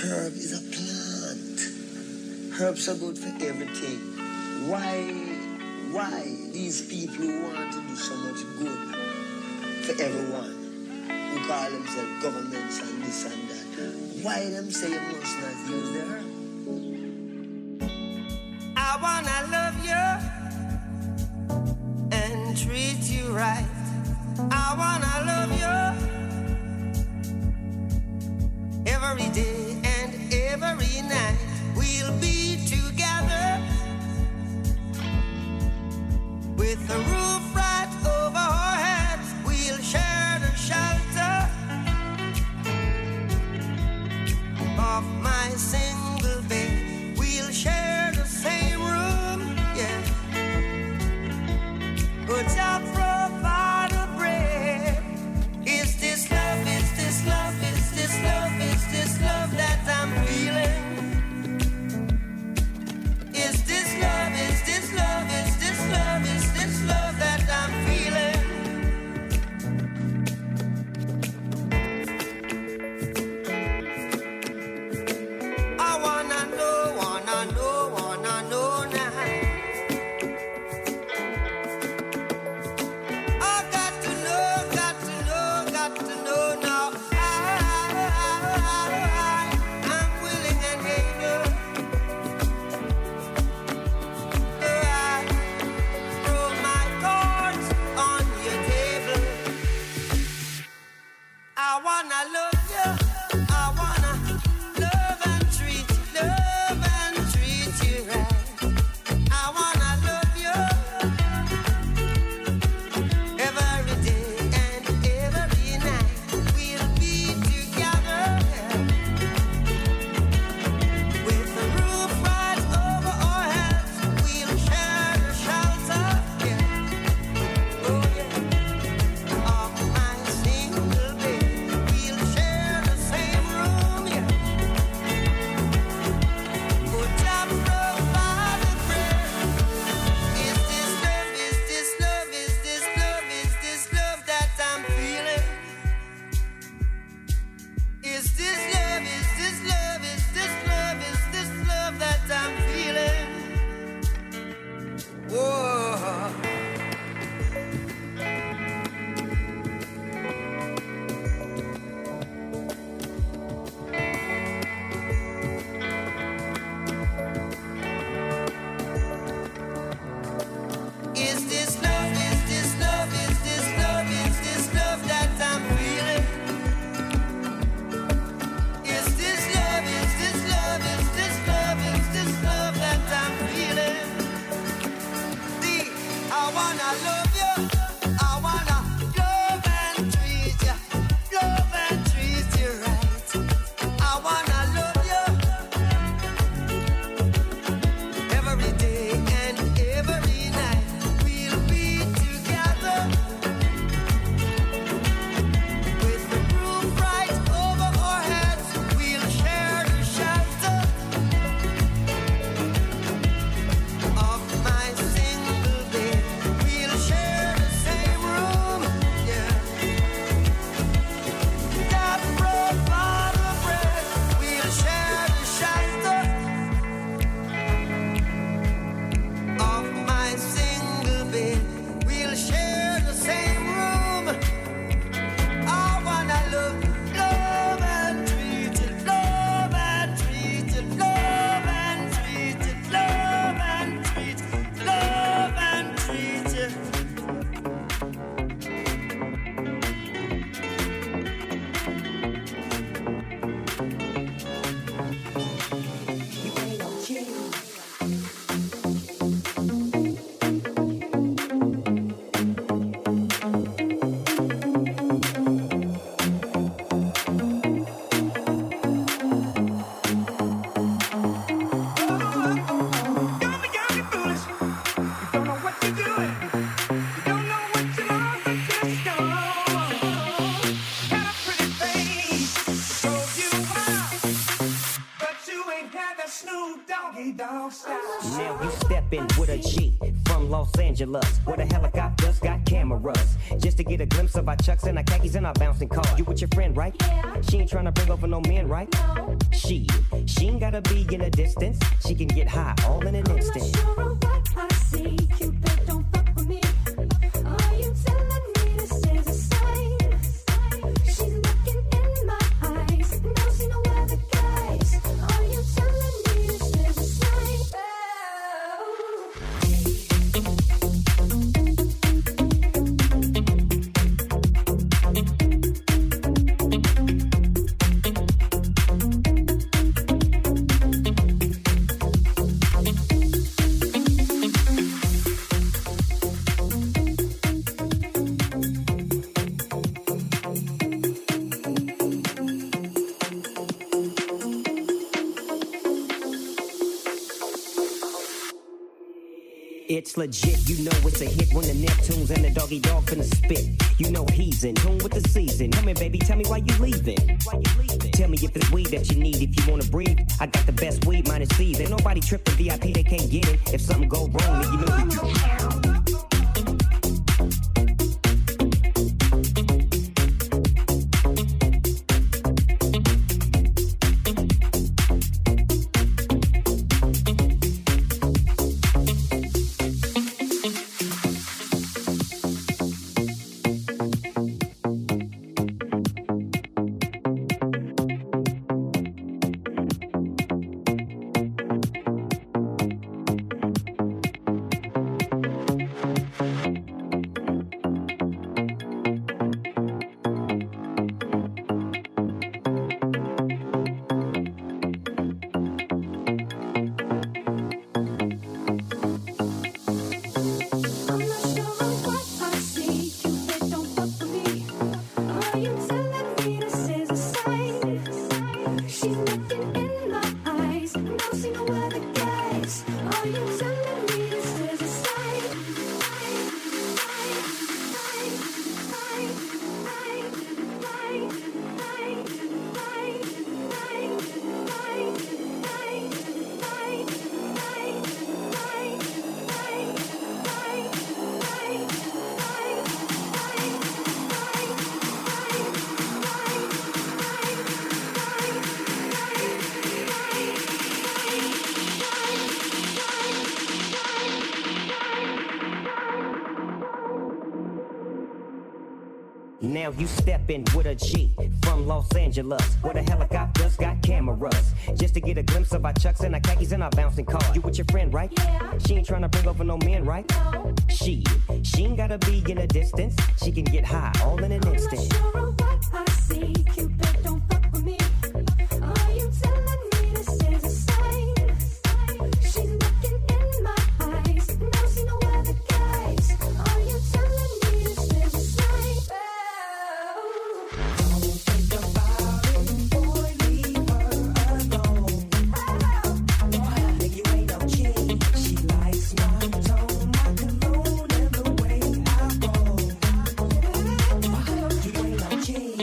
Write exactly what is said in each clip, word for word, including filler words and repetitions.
Herb is a plant. Herbs are good for everything. Why, why these people who want to do so much good for everyone, who call themselves governments and this and that, why them say you must not use the herb? I wanna love you and treat you right. I wanna love you every day and every night. We'll be together with the roof right over our heads. We'll share the shelter of my single bed. We'll share the same room, yeah. But I'll provide a bread. Is this love, is this love, is this love, is this love that I'm feeling? Is this love, is this love, is this love, is this love that I'm feeling? I wanna know, wanna know, wanna know now. I got to know, got to know, got to know now. I, I, I'm willing and able. So I throw my cards on your table. I wanna love you. I wanna love and treat, love and treat you right. I wanna love you every day and every night. We'll be together with the roof right over our heads. We'll share the shelter, yeah. Oh yeah, of my single bed. We'll share Now you stepping with a G from Los Angeles, where the helicopters got cameras, just to get a glimpse of our chucks and our khakis and our bouncing cars. You with your friend, right? Yeah. She ain't trying to bring over no men, right? No. She, she ain't gotta be in a distance. She can get high all in an I'm instant. not sure of what I see. Cupid, don't fuck with me. Are you telling me this is a sign? She's looking in my eyes. No, see no other guys. Are you telling me this is a sign? It's legit, you know it's a hit when the Neptunes and the doggy dog finna spit. You know he's in tune with the season. Come here, baby, tell me why you leaving. Why you leaving? Tell me if it's weed that you need, if you wanna breathe. I got the best weed, minus C's. Ain't nobody tripping V I P, they can't get it. If something go wrong, then you know we do. Now you stepping with a G from Los Angeles, where the helicopters got cameras, just to get a glimpse of our chucks and our khakis and our bouncing cars. You with your friend, right? Yeah. She ain't trying to bring over no men, right? No. She, she ain't gotta be in a distance. She can get high all in an instant. I'm not sure of what I see. Cupid, don't fuck with me. Are you telling me this is a sign? She's looking in my eyes. No, see no other guys. Are you telling me this is a sign? Don't think about it, boy, leave her alone. Nigga, you ain't no G. She likes my tone, my cologne, and the way I roll. You ain't no G.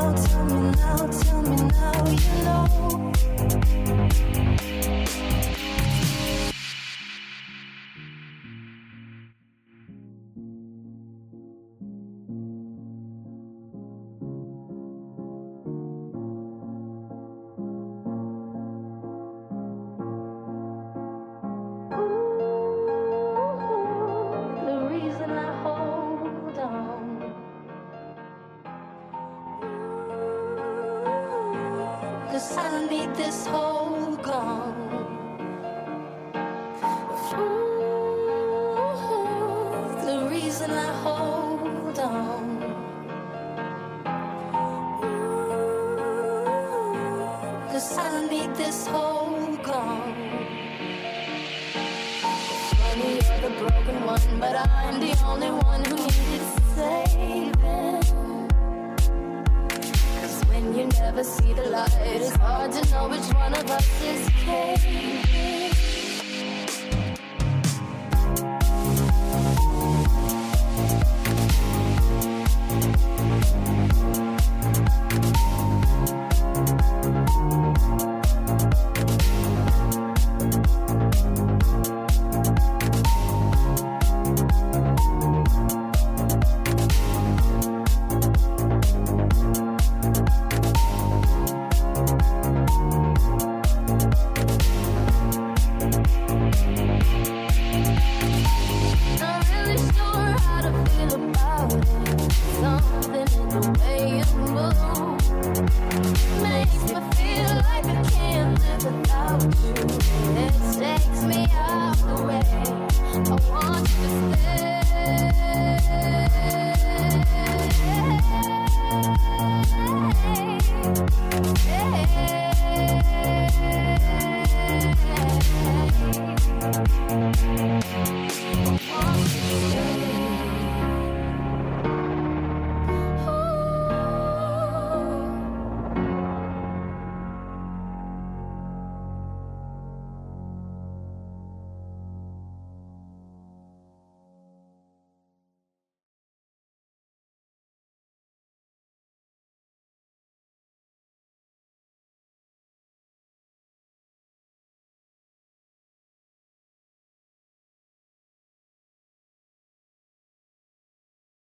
now, tell me now, tell me now, you know. The reason I hold on, cause I need this whole gone. Ooh, the reason I hold on, cause I need this whole gone. Funny, you're the broken one, but I'm the only one who needed saving. Cause when you never see the light, it's hard to know which one of us is caving.